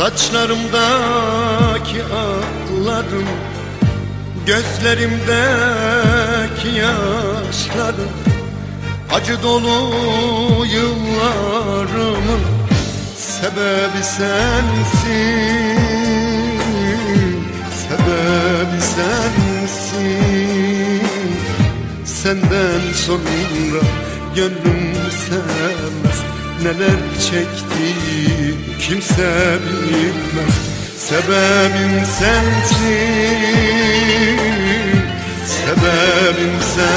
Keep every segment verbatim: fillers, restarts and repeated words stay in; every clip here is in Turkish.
Saçlarımdaki aklarım, gözlerimdeki yaşlarım, acı dolu yıllarımın sebebi sensin, sebebi sensin. Senden sonra gönlüm sevmez, neler çekti kimse bilmez. Sebebim sensin, sebebim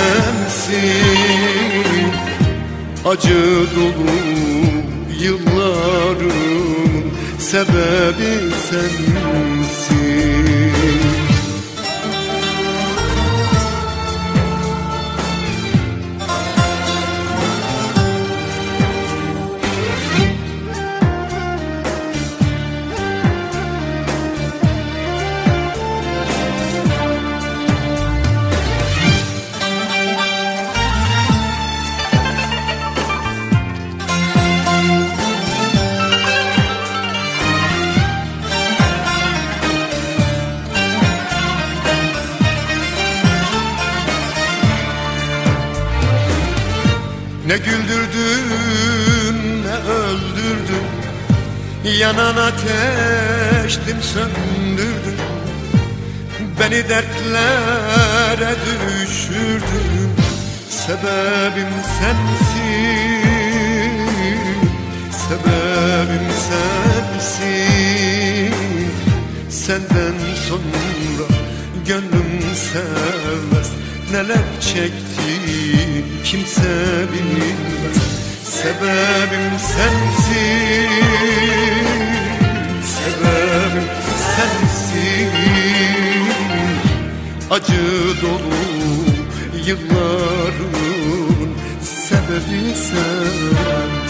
sensin. Acı dolu yıllarımın sebebi sensin. Ne güldürdün ne öldürdün, yanan ateştim söndürdün. Beni dertlere düşürdün, sebebim sensin, sebebim sensin. Senden sonra gönlüm sevmez, neler çekti kimse bilmez. Sebebim sensin, sebebim sensin. Acı dolu yılların sebebi sensin.